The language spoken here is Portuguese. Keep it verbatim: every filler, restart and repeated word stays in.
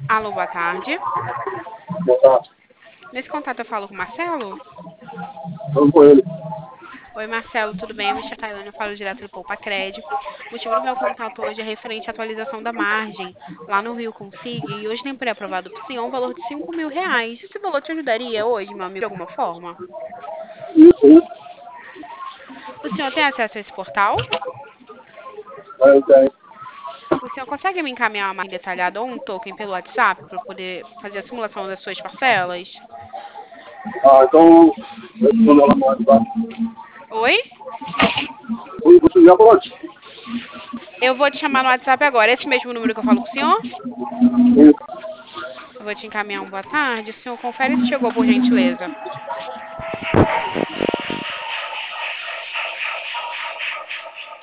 Alô, boa tarde. Boa tarde. Nesse contato eu falo com o Marcelo? Vamos com ele. Oi, Marcelo, tudo bem? Eu me chamo Tailândia, eu falo direto do Poupa Cred. O motivo do meu contato hoje é referente à atualização da margem lá no Rio Consig e hoje tem pré-aprovado para o senhor um valor de cinco mil reais. Esse valor te ajudaria hoje, meu amigo, de alguma forma? Isso, isso. O senhor tem acesso a esse portal? Aí tem. O senhor consegue me encaminhar uma margem detalhada ou um token pelo WhatsApp para eu poder fazer a simulação das suas parcelas? Ah, então, responda lá no WhatsApp. Oi? Oi, você já pode? Eu vou te chamar no WhatsApp agora. Esse mesmo número que eu falo com o senhor? Isso. Eu vou te encaminhar um boa tarde. O senhor confere se chegou por gentileza.